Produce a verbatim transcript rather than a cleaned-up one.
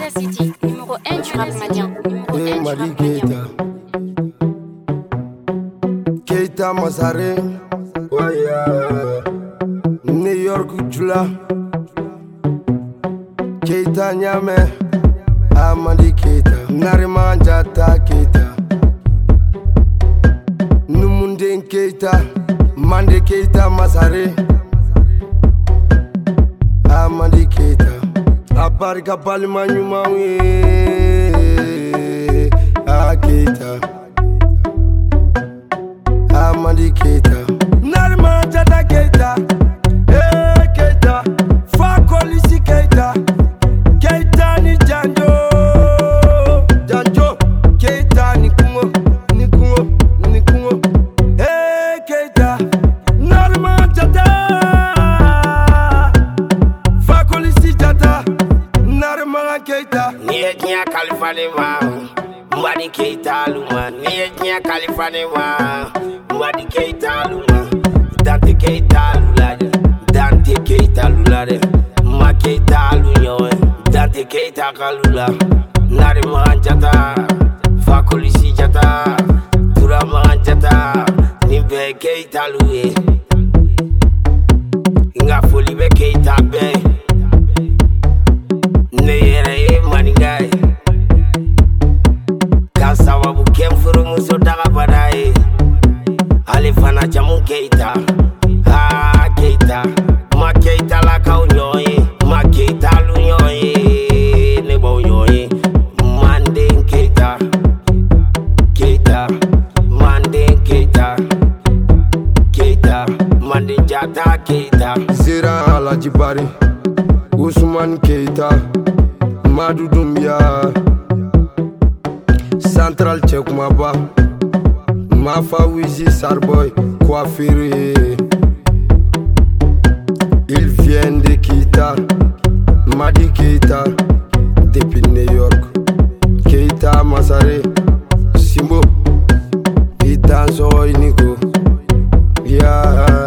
City, numéro un du rap malien. Numéro Eh, un du Madi rap malien. Keita Keita Masare Waya New York Jula Keita Nyame Amadi Keita Nariman Jata Keita Numunden Keita Mande Keita Masare Amadi Keita Aparika Palima Nyumawe Ah Keita Amadi Keita Nariman Jata Keita Eh Keita Fakolisi Keita Keita ni Janjo Janjo Keita ni Kungo Ni Kungo Ni Kungo Eh Keita Nariman Jata Fakolisi Jata Nariman Keita Niye kiya kalifane wa Madi Keita luma Niye kiya kalifane wa Madi Keita luma Dante Keita lulade Dante Keita lulade Ma Keita lunyo Dante Keita kalula Nariman Jata Fakolisi Jata Turaman Jata Nimbe Keita luye Nga foli be Keita be Neyere maningai Kasawabu kemfuru muso daga badaye Alifana jamu Keita Ah Keita Ma Keita la kaunyoye Ma Keita lunyoye Nebo unyoye Mande Keita Keita Mande Keita Keita Mande Jata Keita Zira Alajibari Ousmane Keita Madou Doumbia Central Tchekoumaba Mafa Wizi Sarboy Coiffure Ils viennent de Keita Madi Keita depuis New York Keita Masare Simbo Itanso Iniko Yeah